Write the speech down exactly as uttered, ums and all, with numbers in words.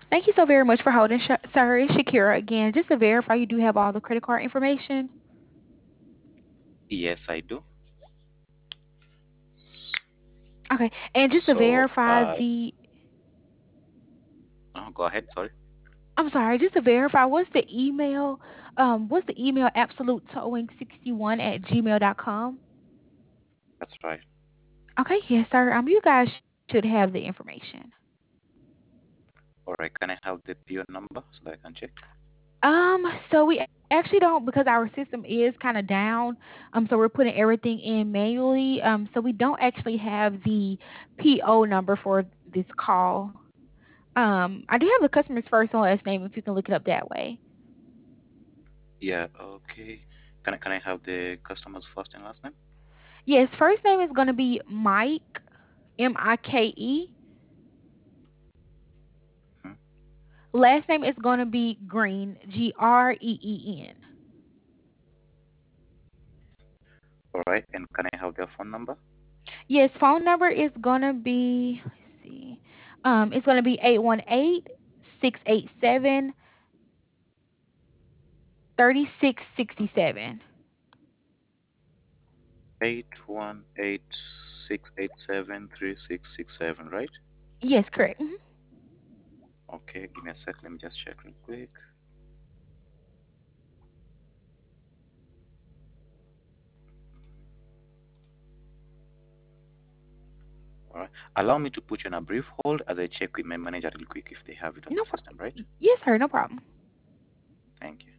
Thank you so very much for holding, Sh- sir. It's Shakira again. Just to verify, you do have all the credit card information. Yes, I do. Okay, and just to So, verify uh, the, oh, go ahead. Sorry. I'm sorry, just to verify, what's the email? Um, what's the email? Absolute towing sixty one at gmail dot com. That's right. Okay, yes, sir. Um, you guys should have the information. All right. Can I have the P O number so that I can check? Um, so we actually don't because our system is kind of down. Um, so we're putting everything in manually. Um, so we don't actually have the P O number for this call. Um, I do have the customer's first and last name if you can look it up that way. Yeah. Okay. Can I can I have the customer's first and last name? Yes, first name is going to be Mike, M I K E. Hmm. Last name is going to be Green, G R E E N. All right. And can I have their phone number? Yes, phone number is going to be, let's see, um, it's going to be eight one eight, six eight seven, three six six seven. Eight one eight six eight seven three six six seven. Right. Yes, correct. Mhm. Okay. Give me a sec. Let me just check real quick. All right. Allow me to put you on a brief hold as I check with my manager real quick if they have it on No the problem. system. Right. Yes, sir, no problem. Thank you.